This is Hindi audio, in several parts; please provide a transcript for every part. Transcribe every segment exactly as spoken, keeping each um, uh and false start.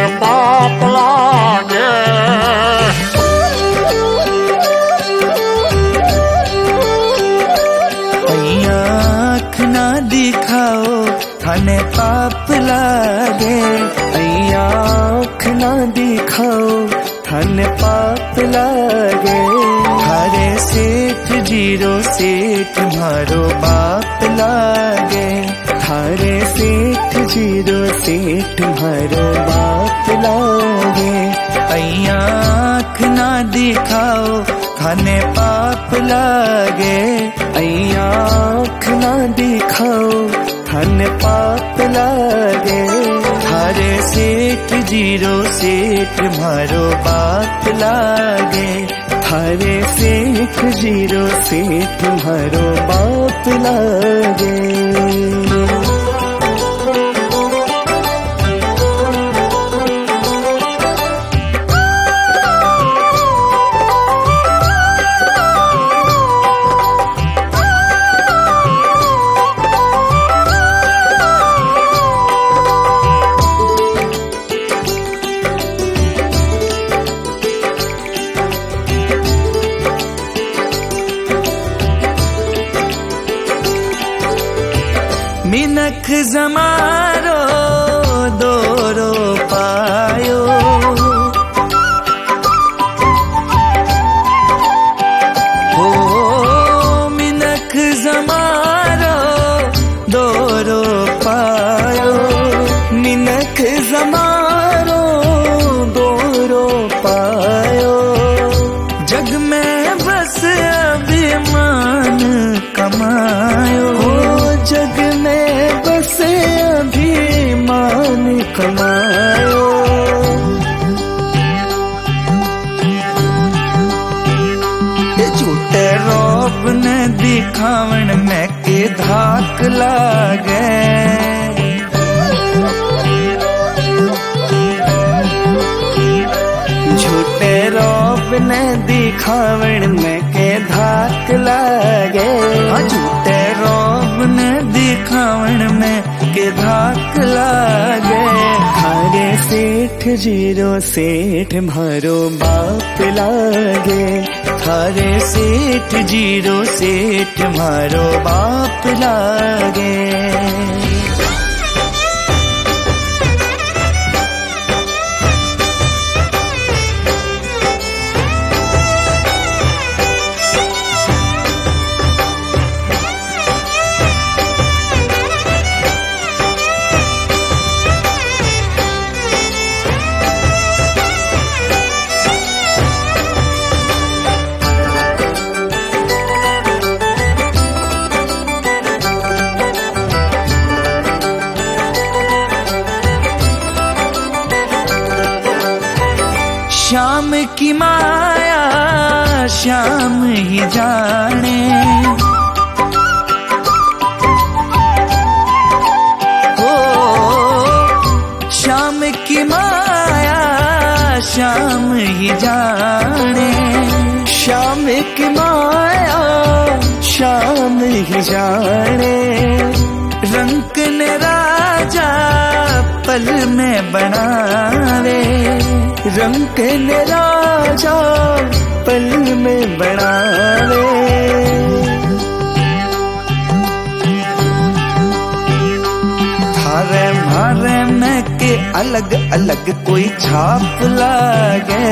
पाप लागे। आँख ना दिखाओ थाने पाप लागे, आँख ना दिखाओ थाने पाप लागे। थारे सेठ जीरो सेठ मारो बाप लागे, थारे सेठ जीरो सेठ मारो बाप लागे। आँख ना दिखाओ थाने पाप लागे, आँख ना दिखाओ थाने पाप लागे। थारे सेठ जीरो सेठ मारो बाप लागे, थारे सेठ जीरो सेठ मारो बाप लागे। मिनख जमारो दोरो पायो, हो मिनख जमारो दोरो पायो, मिनख जमारो दोरो पायो। जग में बस अभिमान कमायो, जग में बस अभिमान कमायो। झूठे रौब ने दिखावन में के धाक लागे, झूठे रौब ने दिखावन में के धाक लागे। झूठे रौब ने दिखावन में के धाक लागे। थारे सेठ जीरो सेठ मारो बाप लागे, थारे सेठ जीरो सेठ मारो बाप लागे। श्याम की माया श्याम ही जाने, हो श्याम की माया श्याम ही जाने, श्याम की माया श्याम ही जाने। रंक ने राजा पल में बनावे, रंक ने राजा पल में बनावे। थारे मारे में के अलग अलग कोई छाप लागे,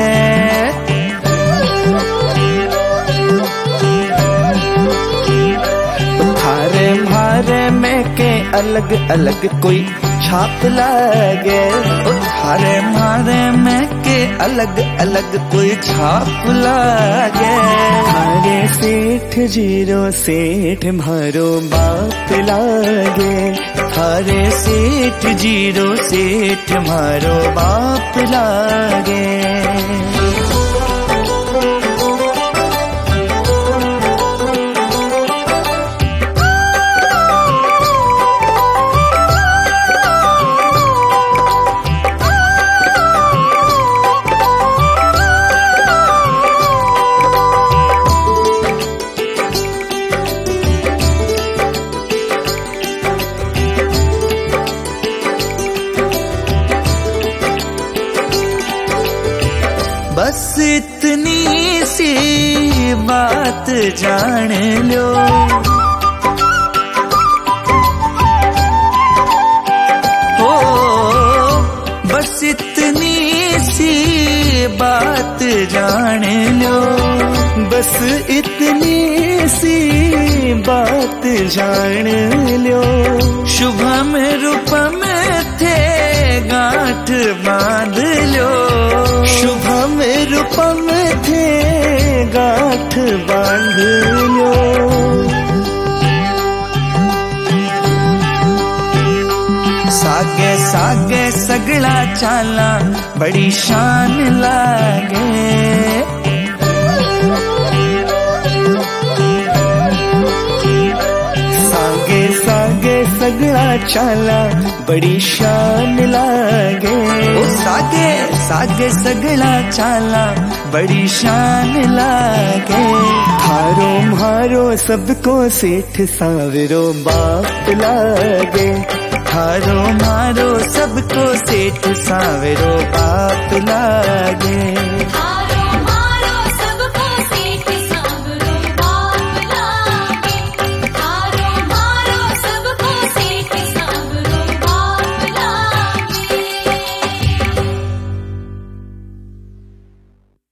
थारे मारे में के अलग अलग कोई छाप लागे। थारे मारे में के अलग अलग कोई छाप लागे। थारे सेठ जीरो सेठ मारो बाप लागे, थारे सेठ जीरो सेठ मारो बाप लागे। बात जान लो। ओ बस इतनी सी बात जान लो, बस इतनी सी बात जान लो। शुभम रूपम थे गांठ बांध लो, शुभम रूपम थे गांठ बांध लो। सागे सागे सगळा चाला बड़ी शान लागे। सागे सागे सगळा चाला बड़ी शान लागे। ओ सागे सागे सगळा चाला बड़ी शान लागे। थारो म्हारो सबको सेठ सावरो बाप लागे। थारो मारो सबको सेठ सावरो बाप लागे।